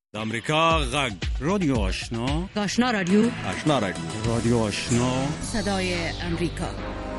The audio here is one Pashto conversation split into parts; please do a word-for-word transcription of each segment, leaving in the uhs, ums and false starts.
د امریکا غږ رادیو آشنا آشنا رادیو آشنا رادیو رادیو آشنا صدای امریکا.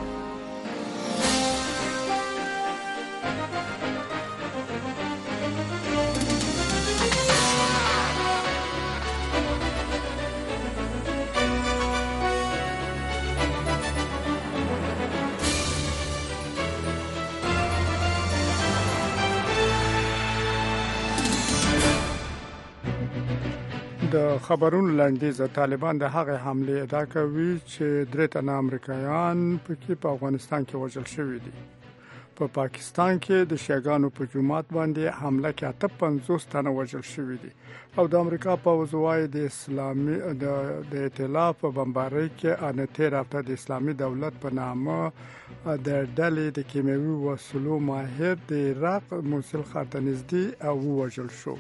د خبرونو لنډیز. طالبان د هغه حمله ادعا کوي چې درې تنه امریکایان پکې په افغانستان کې وژل شوي دي. په پا پاکستان کې د شیعاګانو په جماعت باندې حمله کې اته پنځوس تنه وژل شوي دي او د امریکا پوځ وايي د اسلامي د د ائتلاف په بمبارۍ کې ان تیر هفته د اسلامي دولت په نامه د ډلې د کیمیاوي وسلو ماهر د عراق موصل ښار ته نږدې او وژل شو.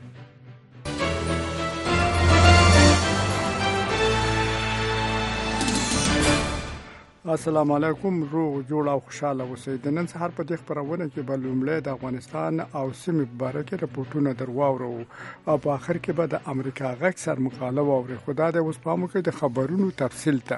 السلام علیکم. روغ جوړ او خوشاله اوسئ. د نن سهار په دې خبرونه کې به لومړی د افغانستان او سیمې په اړه کې راپورټونه درواورو او په آخر کې به د امریکا غږ سر مقاله واوري. خدا دې اوس پام وکړي د خبرونو تفصیل ته.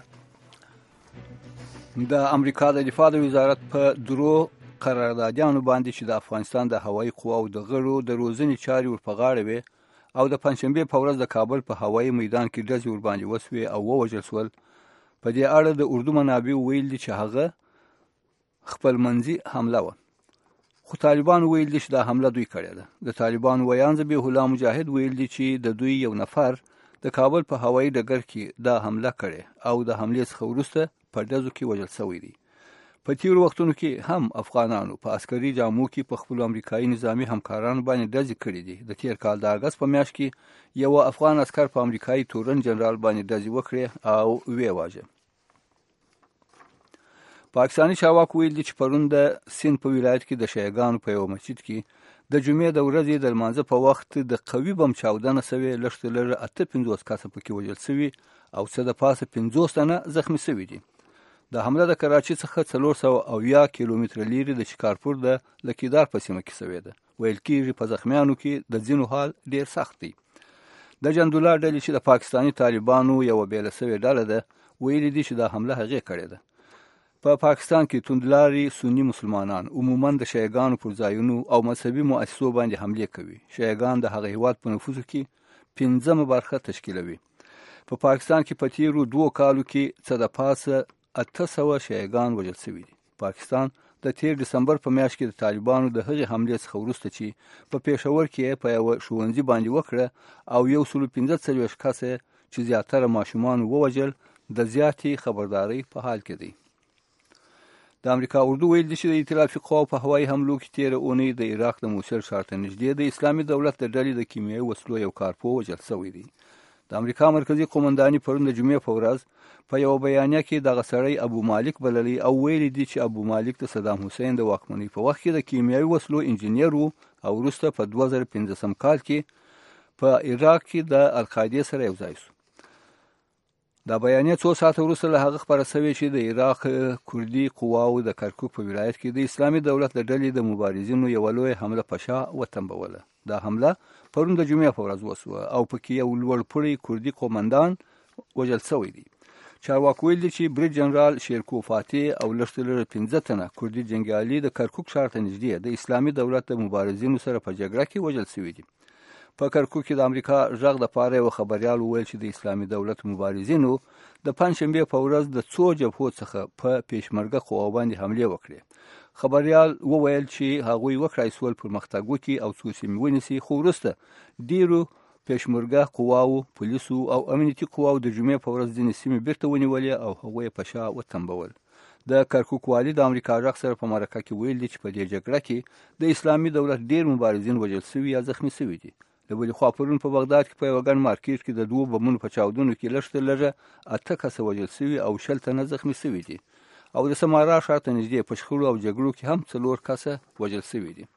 د امریکا د دفاع وزارت په درو قراردادیانو باندې چې د افغانستان د هوایي قواو د غړو د روزنې چارې ورپه غاړه وي او د پنځشنبې په ورځ د کابل په هوایي میدان کې ډزې ورباندې وسوې او ووژل شول. په دې اړه د اردو منابع ویل دي چې هغه خپل منځي حمله و، خو طالبان ویل دي چې دا حمله دوی کړې ده. د طالبان ویان ذبیح الله مجاهد ویل دي چې د دوی یو نفر د کابل په هوایي ډګر کې دا حمله کړې او د حملې څخه وروسته په ډزو کې وژل شوی دی. په تیرو وختونو کې هم افغانانو په عسکري جامو کې په خپل امریکایي نظامی همکارانو باندې ډزې کړې دي. د تیر کال د اګست په میاشت کې یو افغان عسکر په امریکایي تورن جنرال باندې ډزې وکړې او وی واژه. پاکستاني چارواکو ویل دي چې پرون د سند په ولایت کې د شیعاګانو په یو مسجد کې د جمعې د ورځې د لمانځه په وخت د قوي بم چاودنه شوې. لږ تر لږه اته پنځوس کسه پکې وژل شوي او څه د پاسه پنځوس تنه زخمي شوي دي. د حمله د کراچۍ څخه څلور سوه اویا کیلومتره لرې د شکارپور د لکیدار په سیمه کې شوې ده. ویل کېږي په زخمیانو کې د ځینو حال ډېر سخت دی. د جندولا ډلې چې د پاکستاني طالبانو یوه بېله شوې ډله ده ویلي دي چې دا حمله هغې کړې ده. په پا پاکستان کې توندلاري سني مسلمانان عموماً د شیعاګانو پر ځایونو او مذهبي مؤسسو باندې حملې کوي. شیعاګان د هغه هیواد په نفوذو کې پنځمه برخه تشکیلوي. په پا پاکستان کې په تیرو دوو کالو کې څه د پاسه اته سوه شیعاګان وژل شوي دي. پاکستان د تیر دسمبر په میاشت کې د طالبانو د هغې حملې څخه وروسته چې په پېښور کې په یوه ښوونځي باندې وکړه او یو سلو پنځه څلوېښت کسه چې زیاتره ماشومان ووژل د زیاتې خبردارۍ په حال کې دی. د امریکا اردو ویل دي چې د ائتلافي قواو په هوایي حملو کې تېره اونۍ د عراق د موصل ښار ته نږدې د اسلامي دولت د ډلې د کیمیاوي وسلو یو کارپوه وژل شوی دی. د امریکا مرکزي قومنداني پرون د جمعې په ورځ په یوه بیانیه کې دغه سړی ابو مالک بللی او ویلي دي چې ابو مالک د صدام حسین د واکمنۍ په وخت کې د کیمیاوي وسلو انجینیر و او وروسته په دوه زره پنځلسم کال کې په عراق کې د القاعدې سره یو ځای شو. دا بیانیه څو ساعته وروسته له هغه خپره شوې چې د عراق کردي قواو د کرکوک په ولایت کې د اسلامي دولت د ډلې د مبارزینو یوه لویه حمله په شا وتنبوله. دا حمله پرون د جمعې په ورځ وسوه او پکې یو لوړپوړی کردي قومندان وژل شوی دی. چارواکو ویل دي چې برید جنرال شیرکو فاتح او لږ تر لږه پنځه تنه کردي جنګیالي د کرکوک ښار ته نږدې د اسلامي دولت د مبارزینو سره په جګړه کې وژل شوي دي. په کرکوک کې د امریکا غږ دپاره یو خبریال وویل چې د اسلامي دولت مبارزینو د پنجشنبې په ورځ د څو جبهو څخه په پیشمرګه قواو باندې حملې وکړې. خبریال وویل چې هغوی وکړای شول پرمختګ وکړي او څو سیمې ونیسي، خو وروسته ډیرو پیشمرګه قواو، پولیسو او امنیتي قواو د جمعې په ورځ ځینې سیمې بیرته ونیولې او هغوی په شا وتنبول. د کرکوک والي د امریکا غږ سره په مرکه کې ویل دي چې په دې جګړه کې د اسلامي دولت ډیر مبارزین وژل شوي یا زخمي شوي دي. د بلې خوا پرون په بغداد کې په یوه ګڼ مارکېټ کې د دوو بمونو په چاودنو کې لږ تر لږه اته کسه وژل شوي او شل تنه زخمي شوي دي او د سمارا ښار ته نږدې په شخړو او جګړو کې هم څلور کسه وژل شوي دي.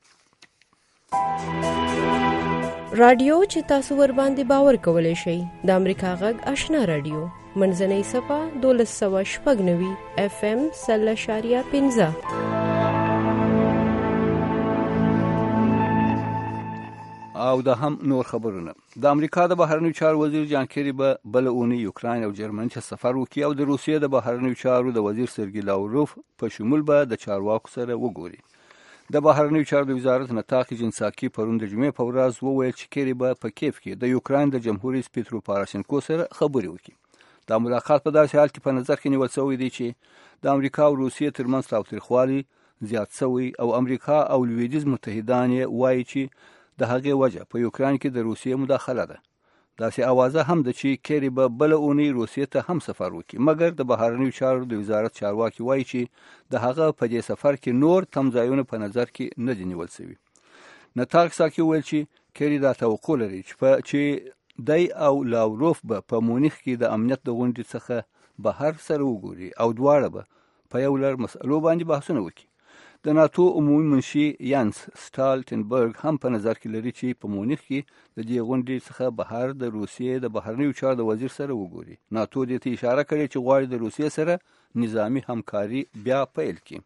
رادیو چې تاسو ور باندې باور کولی شئ د امریکا غږ آشنا رادیو منځنۍ صفه دولس سوه شپږ نوي اف ام سل اشاریه پنځه. او او د هم نور خبرونه. د امریکا د بهرنیو چارو وزیر جان کیری به بل اونۍ یوکراین او جرمني ته سفر وکړي او د روسیې د بهرنیو چارو د وزیر سرګی لاوروف په شمول به د چارواکو سره وګوري. د بهرنیو چارو د وزارت نطاق جنساکي پرون د جمعې په ورځ وویل چې کیری به په کیف کې د یوکراین د جمهور رئیس پیترو پاراشنکو سره خبرې وکړي. دا ملاقات په داسې حال کې په نظر کې نیول شوی دی چې د امریکا او روسیې ترمنځ تاوتریخوالی زیات شوی او امریکا او لویدیځ متحدان یې وایي چې د هغې وجه په یوکراین کې د روسیې مداخله ده. داسې اوازه هم ده چې کیری به بله اونۍ روسیې ته هم سفر وکړي، مګر د بهرنیو چارو د وزارت چارواکي وایي چې د هغه په دې سفر کې نور تمځایونه په نظر کې نه دي نیول شوي. نطاق ساکي وویل چې کیری دا توقع لري چې دی او لاوروف به په مونیخ کې د امنیت د غونډې څخه بهر سره وګوري او دواړه به په یو لړ مسئلو باندې بحثونه وکړي. د ناتو عمومي منشي یانس سټالټنبرګ هم په نظر کې لري چې په مونیخ کې د دې غونډې څخه بهر د روسیې د بهرنیو چارو د وزیر سره وګوري. ناتو دې ته اشاره کړې چې غواړي د روسیې سره نظامی همکاري بیا پیل کړي.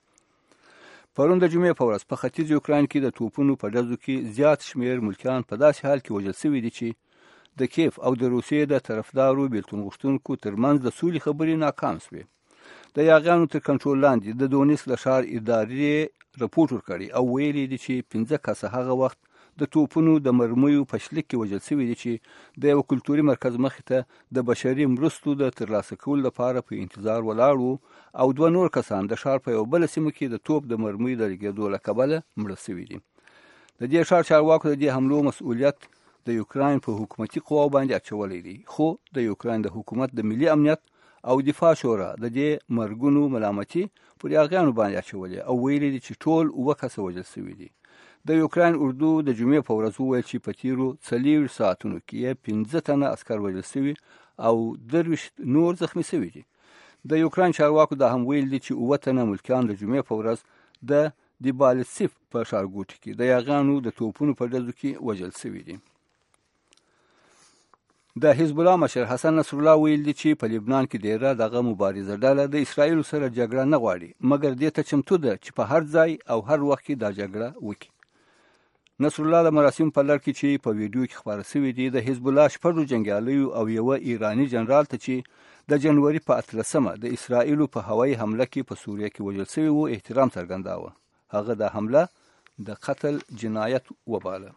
پرون د جمعې په ورځ په ختیځ یوکراین کې د توپونو په ډزو کې زیات شمیر ملکیان په داسې حال کې وژل شوي دي چې د کیف او د روسیې د طرفدارو بیلتون غوښتونکو ترمنځ د سولې خبرې ناکام شوې. د یاغیانو تر کنټرول لاندې د دونیس له ښار ادارې رپورټ ورکړی او ویلي دي چې پنځه کسه هغه وخت د توپونو د مرمیو په شلیک کې وژل شوي دي چې د یو کلتوري مرکز مخې ته د بشري مرستو د ترلاسه کولو لپاره په انتظار ولاړ وو او دوه نور کسان د ښار په یو بله سیمه کې د توپ د مرمیو د لګېدو له کبله مړه شوي دي. د دې ښار چارواکو د دې حملو مسؤلیت د یوکراین په حکومتي قواو باندې اچولی دی، خو د یوکراین د حکومت د ملي امنیت او دفاع شورا د دې مرګونو ملامتي پر یاغیانو باندې اچولې او ویلي دي چې ټول اووه کسه وژل شوي دي. د یوکراین اردو د جمعې په ورځ وویل چې په تیرو څلېرویشت ساعتونو کې یې پنځه تنه عسکر وژل شوي او درویشت نور زخمي شوي دي. د یوکراین چارواکو دا هم ویل دي چې اووه تنه ملکیان د جمعې په ورځ د دیبالتسیف په ښارګوټي کې د یاغیانو د توپونو په ډزو کې وژل شوي دي. د حزب الله مشر حسن نصر الله ویل دي چې په لبنان کې ډیره دغه مبارزه ډله د اسرائیل سره جګړه نه غواړي، مګر دې ته چمتو ده چې په هر ځای او هر وخت کې دا جګړه وکړي. نصر الله د مراسم په لړ کې چې په ویډیو کې خپاره شوی دی د حزب الله شپږو جنګیالیو او یوه ایراني جنرال ته چې د جنوري په اتلسمه د اسرائیلو په هوایي حمله کې په سوریه کې وژل شوي وو احترام څرګنداوه. هغه د حمله د قتل جنایت وباله.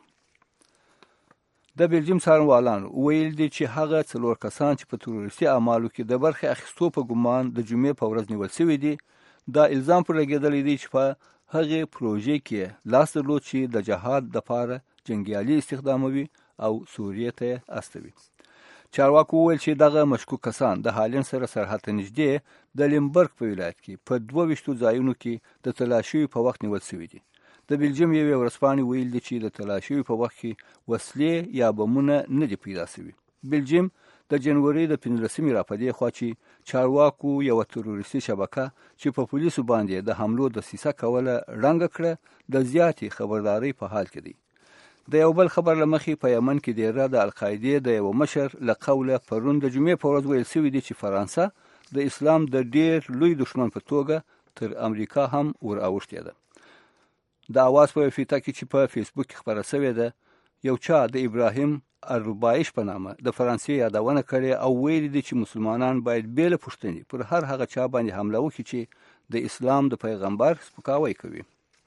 د بلجیم څارنوالانو ویل دي چې هغه څلور کسان چې په تروریستي اعمالو کې د برخې اخیستو په ګمان د جمعې په ورځ نیول شوي دي، دا الزام پر لګېدلی دی چې په هغې پروژې کې لاس درلود چې د جهاد دپاره جنګیالي استخداموي او سوریې ته یې استوي. چارواکو وویل چې دغه مشکوک کسان د هالند سره سرحد ته نږدې د لیمبرګ په ولایت کې په دوه ویشتو ځایونو کې د تلاشیو په وخت نیول شوي دي. د بلجیم یوې ورځپاڼې ویل دي چې د تلاشیو په وخت کې وسلې یا بمونه نه دي پیدا شوي. بلجیم د جنوري د پنځلسمې راپدې خوا چې چارواکو یوه تروریستي شبکه چې په پولیسو باندې د حملو دسیسه کوله ړنګه کړه د زیاتې خبردارۍ په حال کې دی. د یو بل خبر له مخې په یمن کې ډیره د القاعدې د یوه مشر له قوله پرون د جمعې په ورځ ویل شوي دي چې فرانسه د اسلام د ډیر لوی دښمن په توګه تر امریکا هم ور اوښتې ده. د اواز په فیتا کې چې په فیسبوک کې خپره شوې ده یو چا د ابراهیم الربایش په نامه د فرانسې یادونه کړې او ویلي دي چې مسلمانان باید بې له پوښتنې پر هر هغه چا باندې حمله وکړي چې د اسلام د پیغمبر سپکاوی کوي.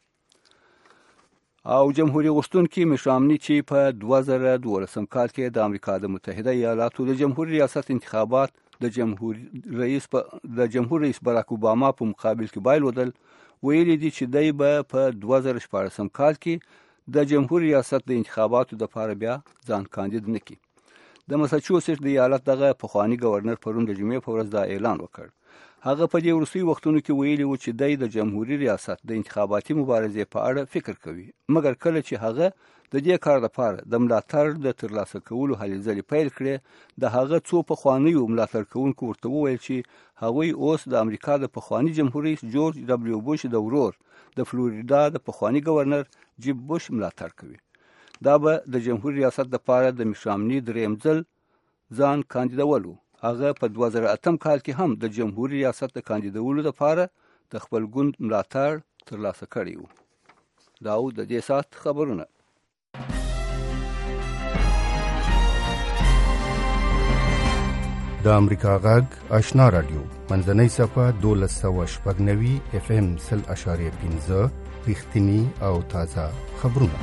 او جمهوریت غوښتونکي مټ رامني چې په دوه زره دولسم کال کې د امریکا د متحده ایالاتو د جمهوریت ریاست انتخابات د جمهور رئیس د جمهور رئیس باراک اوباما په مقابل کې بایلودل، ویلي دي چې دی به په دوه زره شپاړسم کال کې د جمهور ریاست د انتخاباتو دپاره بیا ځان کاندید نه کړي. د مساچوسټس د ایالت دغه پخواني ګورنر پرون د جمعې په ورځ دا اعلان وکړ. هغه په دې وروستیو وختونو کې ویلي و چې دی د جمهوري ریاست د انتخاباتي مبارزې په اړه فکر کوي، مګر کله چې هغه د دې کار لپاره د ملاتړ د ترلاسه کولو هلې ځلې پیل کړې، د هغه څو پخوانیو ملاتړ کوونکو ورته وویل چې هغوی اوس د امریکا د پخواني جمهور رئیس جورج ډبلیو بوش د ورور د فلوریدا د پخواني ګورنر جیب بوش ملاتړ کوي. دا به د جمهور ریاست لپاره د مټ رامني دریم ځل ځان کاندیدولو. هغه په دوه زره اتم کال کې هم د جمهور ریاست د کاندیدولو لپاره د خپل ګوند ملاتړ ترلاسه کړی و. دا و د دې ساعت خبرونه. د امریکا غږ آشنا رادیو منځنۍ صفه دولس سوه شپږ نوي اف ام سل اشاریه پنځه رښتینی او تازه خبرونه.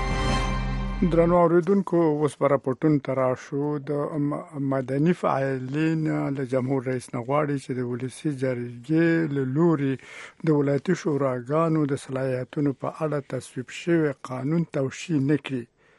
درنو اوریدونکو اوس پر راپورټون تراشو د مدني فعالین له جمهور رئیس نغواړي چې د ولسی جرګې له لوري د ولایتي شوراګانو د صلاحیتونو په اړه تصویب شوی قانون توشیح نکړي.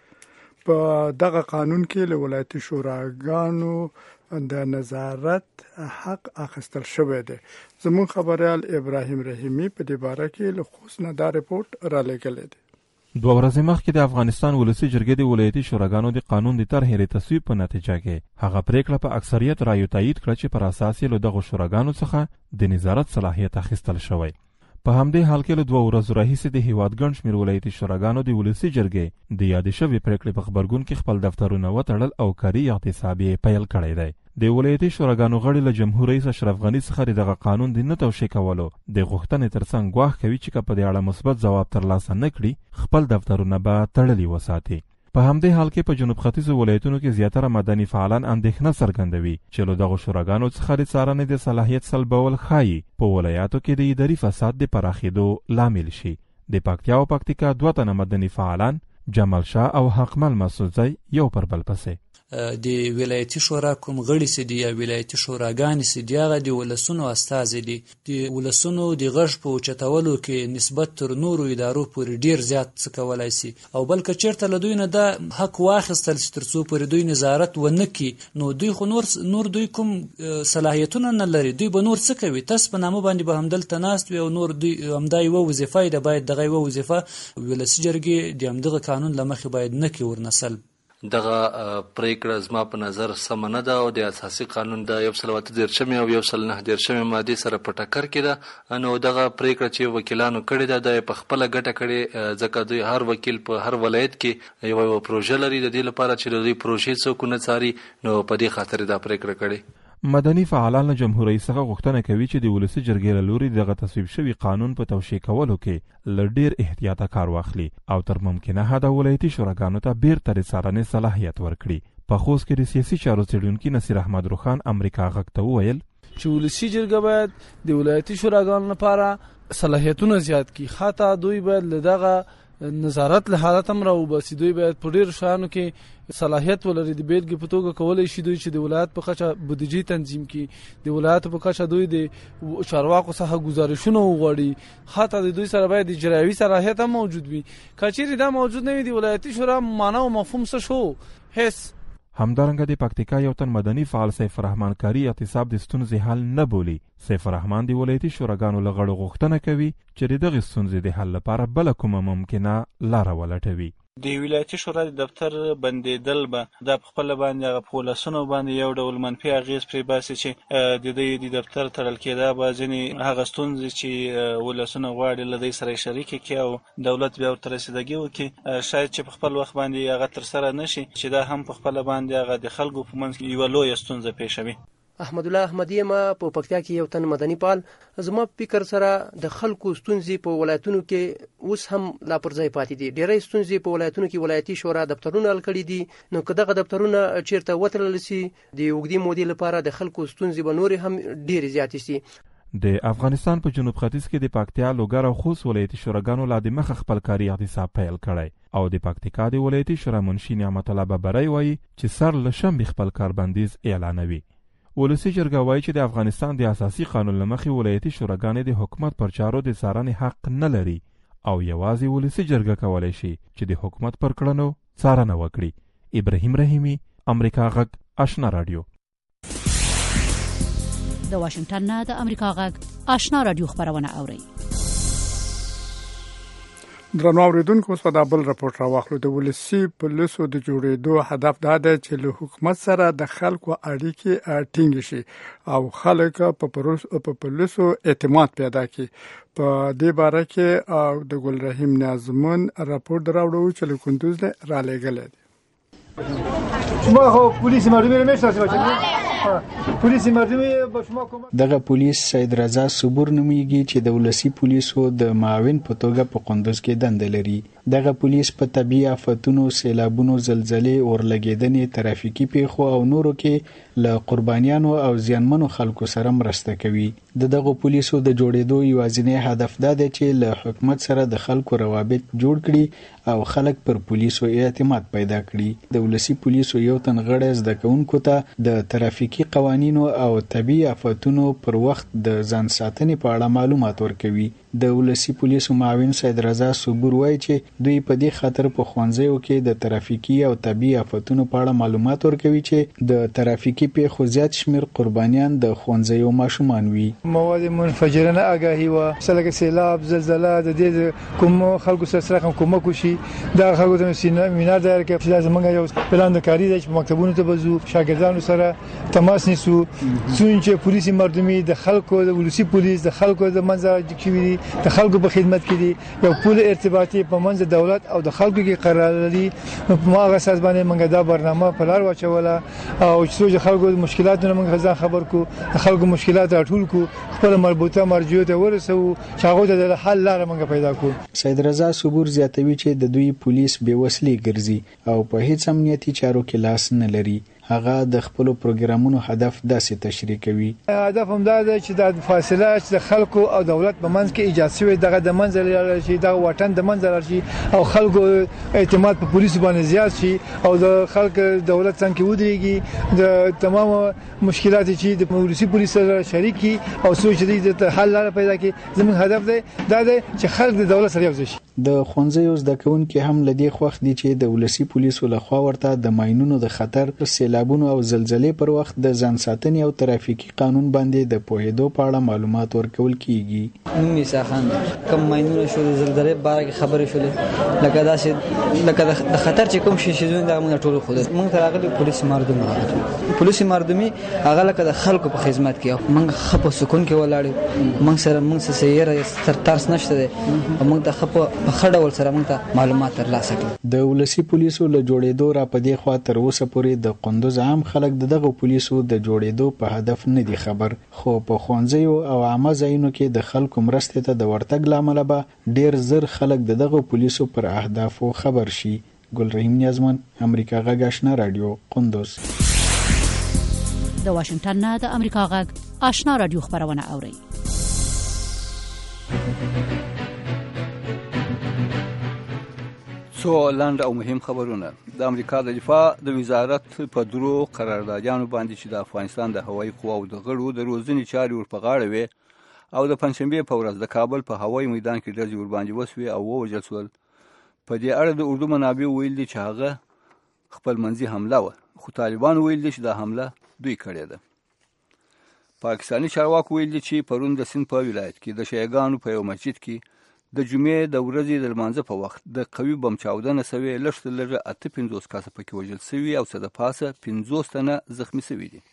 په دغه قانون کې له ولایتي شوراګانو د نظارت حق اخیستل شوی دی. زموږ خبريال ابراهیم رحیمی په دې باره کې له خوست نه دا رپورټ را لېږلی دی. دوه ورځې مخکې د افغانستان ولسی جرګې د ولایتي شوراګانو د قانون د طرحې تصویب په نتیجه کې هغه پریکړه په اکثریت رایو تایید کړه چې پر اساس یې له دغو شوراګانو څخه د نظارت صلاحیت اخیستل شوی. په همدې حال کې له دوه ورځو راهیسې د هیواد ګڼ شمېر ولایتي شوراګانو د ولسی جرګې د یادې شوې پریکړې په غبرګون کې خپل دفترونه وتړل او کاري اعتصاب یې پیل کړی دی. د ولایتي شوراګانو غړي له جمهور رئیس اشرف غني څخه دغه قانون د نه توشیح کولو د غوښتنې ترڅنګ ګواښ کوي چې که په دې اړه مثبت ځواب ترلاسه نه کړي خپل دفترونه به تړلي وساتي. په همدې حال کې په جنوب ختیځو ولایتونو کې زیاتره مدني فعالان اندېښنه څرګندوي چې له دغو شوراګانو څخه د څارنې د صلاحیت سلبول ښایي په ولایاتو کې د اداري فساد د پراخېدو لامل شي. د پکتیا او پکتیکا دوه تنه مدني فعالان جمال شاه او حقمل مسعودزی یو پر بل پسې د ولایتي شورا کوم غړي سي دي یا ولایتي شوراګانې سي دي هغه د ولسونو استازي دي. د ولسونو د غږ په اوچتولو کې نسبت تر نورو ادارو پورې ډیر زیات څه کولی سي او بلکې چېرته له دوی نه دا حق واخیستل سي تر څو پورې دوی نظارت ونه کړي نو دوی خو نور نور دوی کوم صلاحیتونه نه لري. دوی به نور څه کوي؟ تاسو په نامه باندې به همدلته ناست وي او نور دوی همدا یوه وظیفه یې ده باید دغه یوه وظیفه ولسي جرګې د همدغه قانون له مخې باید نه کړي ورنسل. دغه پریکړه زما په نظر سمه نه ده او د اساسي قانون د یو سل اته دېرشمې او یو سل نهه دېرشمې مادې سره په ټکر کې ده. نو دغه پریکړه چې وکیلانو کړې ده د په خپله ګټه کړې ځکه دوی هر وکیل په هر ولایت کې یوه یوه پروژه لري د دې لپاره چې د دوی پروژې څوک ونه څاري نو په دې خاطر دا پریکړه کړې. مدني فعالان له جمهور رئیس څخه غوښتنه کوي چې د ولسی جرګې له لوري دغه تصویب شوي قانون په توشیح کولو کې له ډیر احتیاطه کار واخلي او تر ممکنه حده ولایتي شوراګانو ته بیرته د څارنې صلاحیت ورکړي. په خوست کې د سیاسي چارو څېړونکي نصیر احمد روخان امریکا غږ ته وویل چې ولسی جرګه باید د ولایتي شوراګانو لپاره صلاحیتونه زیات کړي. حتی دوی باید له دغه نظارت له حالت هم راوباسي. دوی باید په ډېرو شیانو کې صلاحیت ولري. د بیلګې په توګه کولی شي دوی چې د ولایت په کچه بودیجې تنظیم کړي، د ولایاتو په کچه دوی د چارواکو څخه ګزارشونه وغواړي. حتی د دوی سره باید د اجرایوي صلاحیت هم موجود وي. که چیرې دا موجود نه وي د ولایتي شورا معنا او مفهوم څه شو هیڅ. همدارنګه د پکتیکا یو تن مدني فعال سیف الرحمن کاری اعتصاب د ستونزې حل نه بولي. سیف الرحمن د ولایتي شوراګانو له غړو غوښتنه کوي چې د دغې ستونزې د حل لپاره بله کومه ممکنه لاره ولټوي. د ولایتي شورا د دفتر بندېدل به دا په خپله باندې هغه په ولسونو باندې یو ډول منفي اغېز پرې باسي چې د دوی د دفتر تړل کېدا به ځینې هغه ستونزې چې ولسونه غواړي له دوی سره یې شریکې کړي او دولت بیا ورته رسېدګي وکړي شاید چې په خپل وخت باندې هغه ترسره نه شي چې دا هم په خپله باندې هغه د خلکو په منځ کې یوه لویه ستونزه پېښوي. احمد الله احمدی ما په پکتیا کې یو تن مدني فعال زما فکر سره د خلکو ستونزې په ولایتونو کې اوس هم لا پر ځای پاتې دي. ډېرې ستونزې په ولایتونو کې ولایتي شورا دفترونه حل کړي دي. نو که دغه دفترونه چیرته وتړل شي د اوږدې مودې لپاره د خلکو ستونزې به نورې هم ډېرې زیاتې شي. د افغانستان په جنوب ختیځ کې د پکتیا لوګر او خوست ولایتي شوراګانو لا د مخه خپل کاري اعتصاب پیل کړی او د پکتیکا د ولایتي شورا منشي نعمت الله ببری وایي چې سر له شنبې خپل کاربندیز اعلانوي. ولسی جرګه وایي چې د افغانستان د اساسي قانون له مخې ولایتي شوراګانې د حکومت پر چارو د څارنې حق نه لري او یوازې ولسی جرګه کولی شي چې د حکومت پر کړنو څارنه وکړي. ابراهیم رحیمی امریکا غږ آشنا رادیو. د واشنگټن نه د امریکا غږ آشنا رادیو خبرونه اوري. درنو اوریدونکو اوس په دا بل راپورټ راواخلو. د ولسی پولیسو د جوړېدو هدف دا دی چې له حکومت سره د خلکو اړیکې ټینګ شي او خلک په پولیسو اعتماد پیدا کړي. په دې باره کې د ګل رحیم نازمون راپورټ راوړو چې له کندوز نه را لېږلی دی. شما خو پولیس مردمی رو میشناسید بچه؟ پولیس مردمی با شما کمک دغه پولیس سید رضا صبور نومیږي چې د ولسی پولیسو د معاون په توګه په قندوز کې دنده لري. دغه پولیس په طبي آفتونو، سیلابونو، زلزلې، اورلګیدنې، ترافیکي پیښو او نورو کې له قربانیانو او زیانمنو خلکو سره مرسته کوي. د دغه پولیسو د جوړېدو یوازینی هدف دا دی چې له حکومت سره د خلکو روابط جوړ کړي او خلک پر پولیسو اعتماد پیدا کړي. د ولسی پولیسو یو تن غړی زده کوونکو ته د ترافیکي قوانینو او طبي آفتونو پر وخت د ځان ساتنې په اړه معلومات ورکوي. د ولسی پولیسو معاون سید رضا صبور وایي چې دوی په دې خاطر په ښوونځیو کې د ترافیکي او طبي آفتونو په اړه معلومات ورکوي چې د ترافیکي پیښو زیات شمیر قربانیان د ښوونځیو ماشومان وي. مواد منفجره نه آگاهي و مثلا سیلاب، زلزلہ د دې کوم خلکو سره سره کوم کوشي دا خلکو ته سیمینار دایر کې چې لازم موږ یو پلان د کاری د مکتبونو ته بزو شاګردانو سره تماس نیسو څنګه پولیس مردمي د خلکو د ولسی پولیس د خلکو د منځ کې د خلکو په خدمت کې دي. یو پول ارتباطي په منځ دولت او د خلکو کې قرار لري. ما هغه اساس باندې موږ دا برنامه په لار واچوله او چې خلکو د مشکلاتونو موږ ځان خبر کو، د خلکو مشکلات راټول کو، خپل مربوطه مرجو ته ورسو چې هغه د حل لار موږ پیدا کو. سید رضا صبور زیاتوي چې د دوی پولیس بې وسلې ګرځي او په هیڅ امنیتي چارو کې لاس نه لري. هغه د خپل پروګرامونو هدف داسې تشریح کوي. هدف هم دا دی چې د فاصله چې د خلکو او دولت په منځ کې ایجاد شوی دغه د منځ لري شي، د وطن د منځ لري شي او خلکو اعتماد په پولیسو باندې زیات شي او د خلکو دولت څنګه ودرېږي، د تمام مشکلات چې د پولیسي پولیس سره شریکي او سوچ دي د حل لاره پیدا کړي. زموږ هدف دی دا دی چې خلک د دولت سره یوځای شي. د ښوونځیو زده کوونکي هم لدې خوښ دي چې د ولسی پولیسو لخوا ورته د ماینونو د خطر، سیلابونو او زلزلې پر وخت د ځان ساتنې او ترافیکي قانون باندې د پوهېدو په اړه معلومات ورکول کیږي. نوم یې ساخان کوم ماینونه شو، د زلزلې باره کې خبرې شولې، لکه داسې لکه د خطر چې کوم شي شیزونه دا موږ ټول خو موږ ته راغلي پولیس مردم راغلي. پولیس مردمي هغه لکه د خلکو په خدمت کې موږ خپه سکون کې ولاړو، موږ سره موږ سره سیاره تر ترس نشته دی، موږ ته خپه په خړول سره موږ ته معلومات ترلاسه کړي. د ولسی پولیسو له جوړېدو را پدې خوا تر اوسه پورې د قندوز عام خلک دغه پولیسو د جوړېدو په هدف نه دي خبر، خو په ښوونځیو او عامه ځایونو کې د خلکو مرستې ته د ورتګ له امله به ډېر زر خلک دغه پولیسو پر اهدافو خبر شي. ګل رحیم نیازمن، امریکا غږ آشنا رادیو، قندوز. د واشنگټن نه د امریکا غږ آشنا رادیو خبرونه اوري. څو لاند او مهم خبرونه. د امریکا د دفاع د وزارت په درو قراردادیانو باندې چې د افغانستان د هوایي قواو د غړو د روزنې چارې ور په غاړه وي او د پنځشنبې په ورځ د کابل په هوایي میدان کې ډزې ور باندې وسوي او ووژل شول. په دې اړه د اردو منابع ویل دي چې هغه خپل منځي حمله وه، خو طالبان ویل دي چې دا حمله دوی کړې ده. پاکستاني چارواکو ویل دي چې پرون د سند په ولایت کې د شیعاګانو په یو مسجد کې د جمعې د ورځې د لمانځه په وخت د قوي بم چاودنه سوې، لږ تر لږه اته پنځوس کسه پکې وژل سوي او څه د پاسه پنځوس تنه زخمي سوي دي.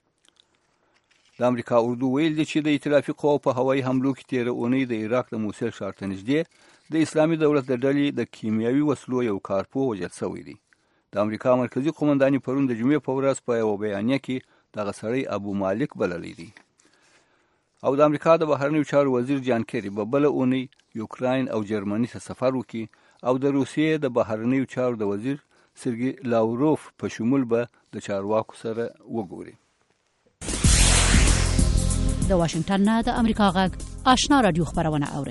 د امریکا اردو ویل دي چې د ائتلافي قواو په هوایي حملو کې تېره اونۍ د عراق د موسل ښار ته نږدې د اسلامي دولت د ډلې د کیمیاوي وسلو یو کارپو وژل سوی دی. د امریکا مرکزي قومنداني پرون د جمعې په ورځ په یو بیانیه کې دغه سړی ابو مالک بللی دی. او د امریکا د بهرنیو چارو وزیر جان کیری په بله اونۍ یوکراین او جرمني ته سفر وکړي او د روسیې د بهرنیو چارو د وزیر سرګي لاوروف په شمول به د چارواکو سره وګوري. د واشنگټن نه د امریکا غږ آشنا رادیو خبرونه اوري.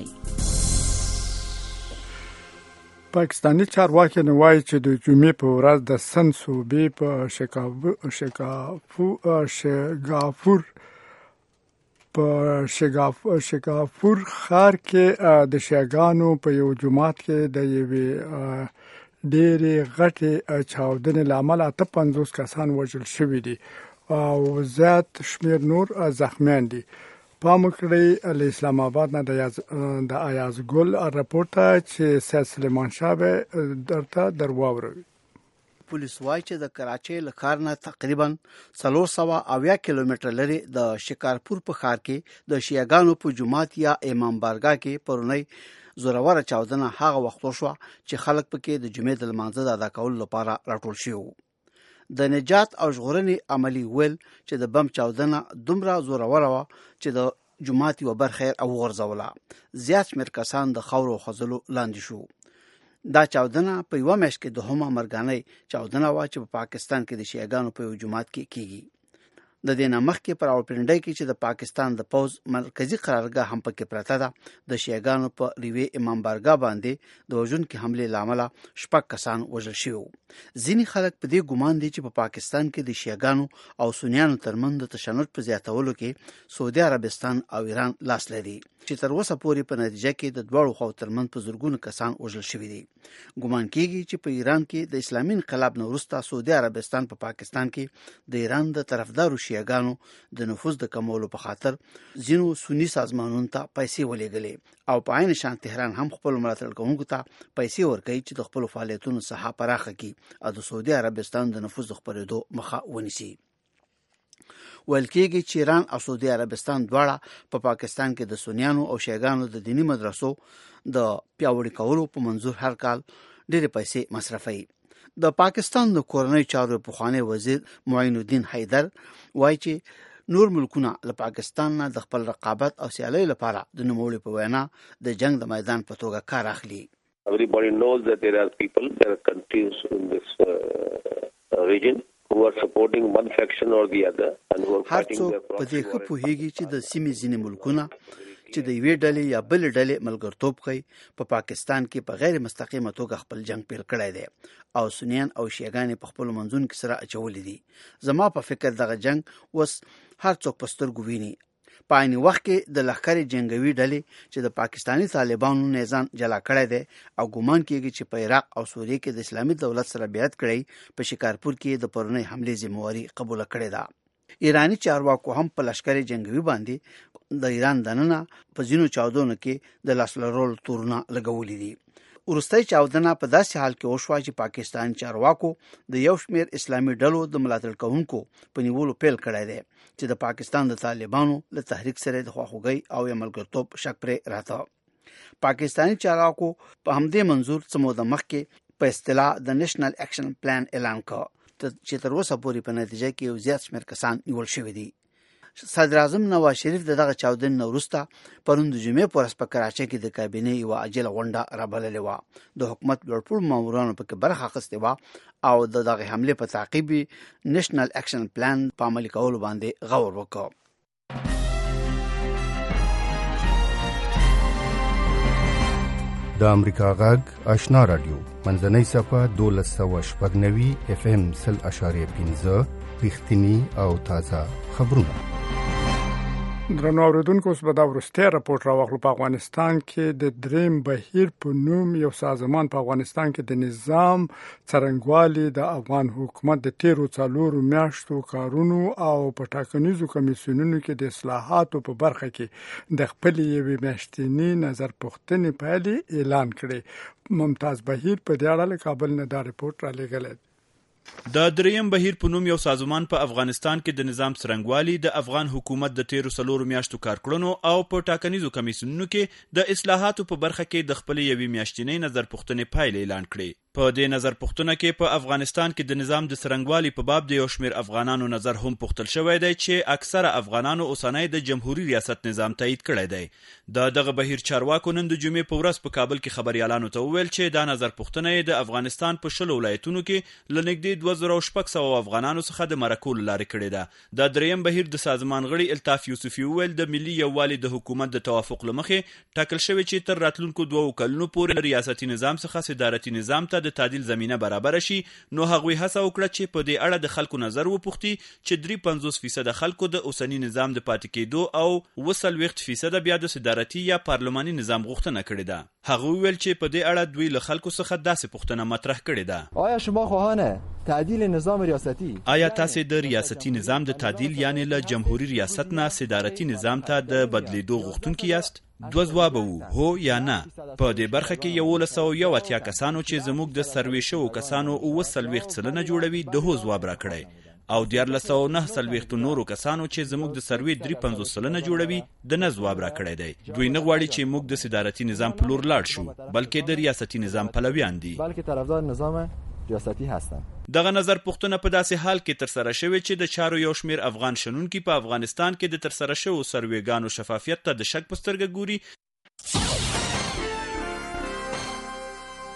پاکستانی چارواکي نو وایي چې د جمعې په ورځ د سند صوبې په شکافو شکافو شګافور په شګافور ښار کې د شیعاګانو په یو جماعت کې د یوې ډېرې غټې چاودنې له امله اته پنځوس کسان وژل شوي دي او زیات شمېر نور زخمیان دي. پام وکړئ له اسلام آباد نه د ایاز ګل راپور ته چې سید سلیمان شاه به درته درواوروي. پولیس وايي چې د کراچۍ له ښار نه تقریبا څلور سوه اویا کیلومتره لري د شکارپور په ښار کې د شیعاګانو په جومات یا امام بارګاه کې پرونی زوروره چاودنه هغه وخت وشوه چې خلک پکې د جمعې د لمانځه د ادا کولو لپاره راټول شوي وو. د نجات او ژغورنې عملي ویل چې د بم چاودنه دومره زوروره وه چې د جومات یوه برخه یې راوغورځوله. زیات شمېر کسان د خاورو خوځلو لاندې شو. دا چاودنه په یوه میاشت کې دوهمه مرګانۍ چاودنه وه چې په پاکستان کې د شیعاګانو په یو جومات کې کیږي. د دې نه مخکې په راولپنډۍ کې چې د پاکستان د پوز مرکزی قرارګاه هم پکې پرته ده، د شیعاګانو په ریوې امام بارګاه باندې د وژونکي حملې له امله شپږ کسان وژل شوي. ځینې خلک په دې ګمان دي چې په پاکستان کې د شیعاګانو او سنیانو ترمنځ د تشنج په زیاتولو کې سعودي عربستان او ایران لاس لري، چې تر اوسه پورې په نتیجه کې د دواړو خواو ترمنځ په زرګونو کسان وژل شوي دي. ګمان کیږي چې په ایران کې د اسلامي انقلاب نه وروسته سعودي عربستان په پا پاکستان کې د ایران د طرفدارو شیعاګانو د نفوذ د کمولو په خاطر ځینو سنی سازمانونو ته پیسې ولېږلې او په عین شان تهران هم خپل ملاتړ کوونکو ته پیسې ورکوي چې د خپل فعالیتونو ساحه پراخه کړي او د سعودي عربستان د نفوذ د خپرېدو مخه ونیسي. ویل کېږي چې ایران او سعودي عربستان دواړه په پا پاکستان کې د سنیانو او شیعاګانو د دینی مدرسو د پیاوړي کولو په منظور هر کال ډېرې پیسې مصرفوي. د پاکستان د کورنۍ چارو پخوانی وزیر معین الدین حیدر وایي چې نور ملکونه له پاکستان نه د خپل رقابت او سیالۍ لپاره د نوموړي په وینا د جنگ د میدان په توګه کار اخلي. Everybody knows that there are people, there are countries in this uh, region who are supporting one faction or the other and who are fighting their proxy war. په دې ښه پوهیږي چې د سیمې ځینې ملکونه چې د یوې ډلې یا بلې ډلې ملګرتوب کوي په پاکستان کې په غیر مستقیمه توګه خپل جنگ پیل کړی دی او سنیان او شیعاګانې په خپلو منځونو کې سره اچولي دي. زما په فکر دغه جنگ اوس هر څوک په سترګو ویني. په عین وخت کې د لښکرې جنګوي ډلې چې د پاکستاني طالبانو نه ځان جلا کړی دی او ګمان کېږي چې په عراق او سوریه کې د اسلامي دولت سره بیعت کړی په شکارپور کې د پرونی حملې ذمہواري قبول کړې ده. ایرانی چارواکو هم په لښکرې جنګوي باندې د ایران دننه په ځینو چاودنو کې د لاس لرلو تورونه لګولي دي. وروستۍ چاودنه په داسې حال کې وشوه چې پاکستان چارواکو د یو شمېر اسلامي ډلو د ملاتړ کوونکو په نیولو پیل کړی دی چې د پاکستان د طالبانو له تحریک سره د خواخوږۍ او یا ملګرتوب شک پرې راته. پاکستاني چارواکو په همدې منظور څه موده مخکې په اصطلاح د نیشنل اکشن پلان اعلان کړ چې تر اوسه پورې په نتیجه کې یو زیات شمېر کسان نیول شوي دي. صدر اعظم نواز شریف د دغه چاودنې نه وروسته پرون د جمعې په ورځ په کراچۍ کې د کابینې یوه عاجله غونډه رابللې وه. د حکومت لوړپوړو مامورانو پکې برخه اخیستې وه او د دغې حملې په تعقیب نیشنل اکشن پلان په عملي کولو باندې غور وکړ. د امریکا غږ آشنا رادیو منځنۍ صفحه دولس سوه شپږ نوي اف ام سل اشاریه پنځه رښتینی او تازه خبرونه. درنو اوریدونکو، اوس به دا وروستی راپورټ راواخلو. په افغانستان کې د دریم بهیر په نوم یو سازمان په افغانستان کې د نظام څرنګوالي د افغان حکومت د تیرو څلورو میاشتو کارونو او په ټاکنیزو کمیسیونونو کې د اصلاحاتو په برخه کې د خپلې یوې میاشتنۍ نظر پوښتنې پایلې اعلان کړې. ممتاز بهیر په دې اړه له کابل نه دا رپورټ رالیږلی. د دریم بهیر په نوم یو سازمان په افغانستان کې د نظام څرنګوالي د افغان حکومت د تیرو څلورو میاشتو کارکړنو او په ټاکنیزو کمیسیونونو کې د اصلاحاتو په برخه کې د خپلې یوې میاشتنۍ نظر پوښتنې پایلې اعلان کړې. په دې نظر پوښتنه کې په افغانستان کې د نظام د څرنګوالي په باب د یو شمېر افغانانو نظر هم پوښتل شوی دی چې اکثره افغانانو اوسنی د جمهوریت ریاست نظام تایید کړی دی. د دغه بهیر چارواکو نن د جمعې په ورځ په کابل کې خبريالانو ته وویل چې دا نظر پوښتنه د افغانستان په شلو ولایتونو کې ل نږدې دوه زره شپږ سوه افغانانو څخه د مرکو له لارې کړې ده. د دریم بهیر د سازمان غړي الطاف یوسفي وویل د ملي یووالي د حکومت د توافق له مخې ټاکل شوی چې تر راتلونکو دوو کلونو پورې ریاستي نظام څخه صدارتي نظام ته د تعدیل زمینه برابر شي. نو هغوی هڅه وکړه چې په دې اړه د خلکو نظر وپوښتي چې درې پنځوس فیصده خلکو د اوسنی نظام د پاتې کېدو او اووه څلوېښت فیصده بیا د صدارتي یا پارلماني نظام غوښتنه کړې ده. هغه وویل چې په دې اړه دوی له خلکو څخه داسې پوښتنه مطرح کړې ده: آیا شما خواهان تعدیل نظام ریاستی؟ آیا تاسې د ریاستي نظام د تعدیل یعنی له جمهوریت ریاست نه صدارتي نظام ته د بدلیدو غوښتونکي یاست؟ دوه ځواب وو، هو یا نه. په دې برخه کې یولس سوه یو اتیا کسانو چې زموږ د سروې شوو کسانو اووه څلوېښت سلنه جوړوي د هو ځواب راکړی، او دیارلس سوه نهه څلوېښتو نورو کسانو چې زموږ د سروې درې پنځوس سلنه جوړوي د نه ځواب راکړی دی. دوی نه غواړي چې موږ د صدارتي نظام په لور لاړ شو، بلکې د ریاستي نظام پلویان دي. بلکې طرفدار نظام ریاستی هستن. دغه نظر پوښتنه په داسې حال کې ترسره شوې چې د چارو یو شمېر افغان شنونکي په افغانستان کې د ترسره شوو سروېګانو شفافیت ته د شک په سترګه ګوري.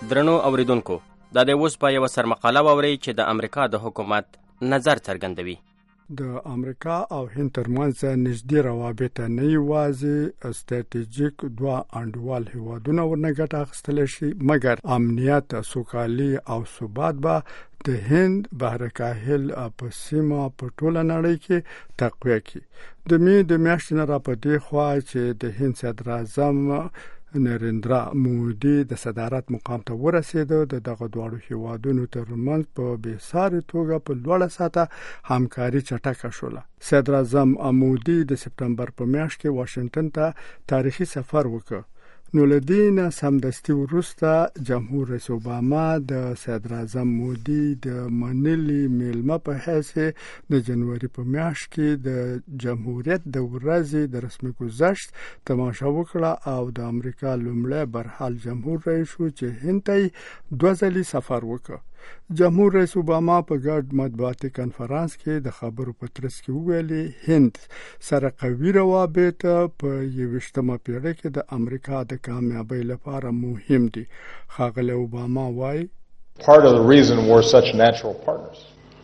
درنو اوریدونکو دا د اوس په یو سرمقاله واوري چې د امریکا د حکومت نظر څرګندوي. د امریکا او هند ترمنځ نږدې روابط نه یوازې ستراتیژیک دوه انډوال هیوادونه ورنه ګټه اخیستلی شي، مګر امنیت، سوکالي او ثبات به د هند بحرکاهل په سیمه په ټوله نړۍ کې تقویه کړي. د می د میاشتې نه را په دې خوا چې د هند صدراعظم نریندرا مودي د صدارت مقام ته ورسېده، د دغه دواړو هیوادونو ترمنځ په بېسارې توګه په لوړه سطحه همکاري چټکه شوله. صدراعظم مودي د سپتمبر په میاشت کې واشنګټن ته تاریخي سفر وکړ. نو له دې نه سمدستي وروسته جمهور رئیس اوباما د صدراعظم مودي د منلي میلمه په حیث د جنوري په میاشت کې د جمهوریت د ورځې د رسمي گذشت تماشا وکړه او د امریکا لومړی برحال جمهور رئیس شو چې هند ته دوه ځلې سفر وکړ. جمهور رئیس اوباما په ګډ مطبوعاتي کنفرانس کې د خبرو په ترڅ کې وویلي هند سره قوي روابط په یویشتمه پیړۍ کې د امریکا د کامیابۍ لپاره مهم دي. ښاغلی اوباما وایي Part of the reason we're such natural partners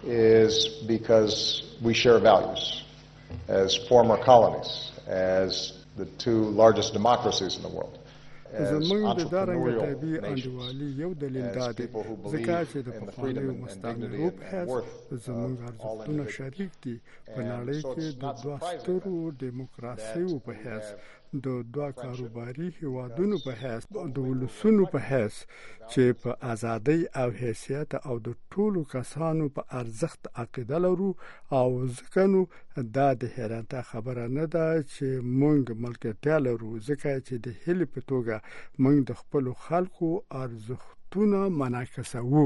is because we share values as former colonies, as the two largest democracies in the world. زمونږ د دارنګ طبي انډیوالي یو دلیل دا دی ځکه چې د پخوانیو مستعمرو په حیث زمونږ ارزښتونه شریک دي. په نړۍ کې د دوه سترو دیموکراسیو په حیث، د دوه کاروباري هیوادونو په حیث، د ولسونو په حیث چې په ازادۍ او حیثیت او د ټولو کسانو په ارزښت عقیده لرو. او ځکه نو دا د حیرانتیا خبره نه ده چې موږ ملګرتیا لرو، ځکه چې د هیلې په توګه موږ د خپلو خلکو ارزښتونه منعکسوو.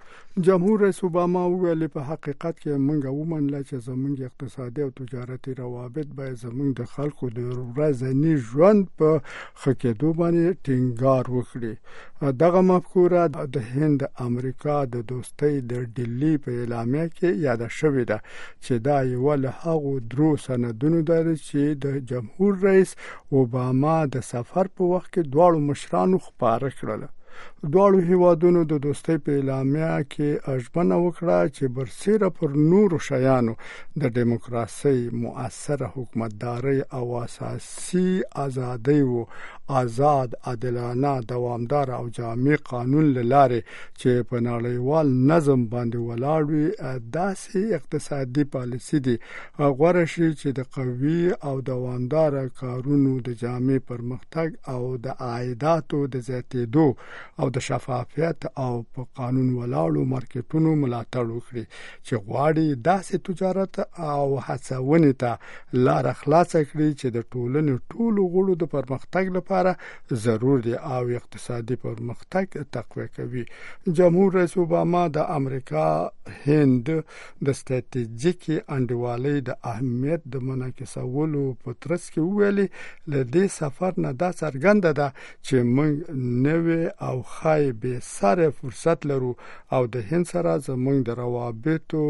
جمهور رئیس اوباما وویل په حقیقت کې موږ ومنله چې زموږ اقتصادي او تجارتي روابط باید زموږ د خلکو د ورځني ژوند په ښه کېدو باندې ټینګار وکړي. دغه مفکوره د هند امریکا د دوستۍ د ډیلي په اعلامیه کې یاده شوې ده چې دا یوه له هغو درو سندونو ده چې د جمهور رئیس اوباما د سفر په وخت کې دواړو مشرانو خپاره کړله. دواړو هیوادونو د دوستۍ په اعلامیه کې ژمنه وکړه چې برسیره پر نورو شیانو د دیموکراسۍ، مؤثره حکومتدارۍ او اساسي ازادۍ و آزاد، عادلانه، دوامدار او جامع قانون له لارې چې په نړیوال نظم باندې ولاړ وي داسې اقتصادي پالیسي دي غوره شي چې د قوي او دوامدار کارونو د جامع پرمختګ او د عایداتو د زیاتېدو او د شفافیت او په قانون ولاړو مارکیټونو ملاتړ وکړي چې غواړي داسې تجارت او هڅونې ته لار خلاصه کړي چې د ټولنې ټولو غړو د پرمختګ لپاره ضرور دي او اقتصادي پرمختګ تقویه کوي. جمهور رئیس اوباما د امریکا هند د ستراتیژیکي انډیوالۍ د اهمیت د منعکسولو په ترڅ کې وویلي له دې سفر نه دا څرګنده ده چې موږ نوې او خای بې سره فرصت لرو او د هند سره زموږ د روابطو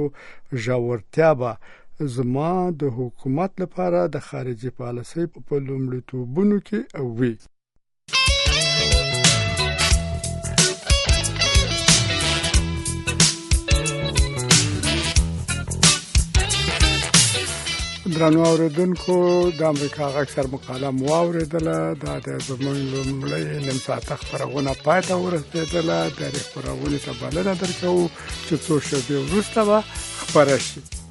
ژورتیا به زما د حکومت لپاره د خارجي پالیسۍ په لومړیتوبونو کې وي. درنو اوریدونکو د امریکا غږ سر مقاله مو واوریدله. دا د زموږ لومړی نیم ساعته خپرونه پای ته ورسېدله. د دې خپرونې ته بلنه درکوو چې څو شېبې وروسته به خپره شي.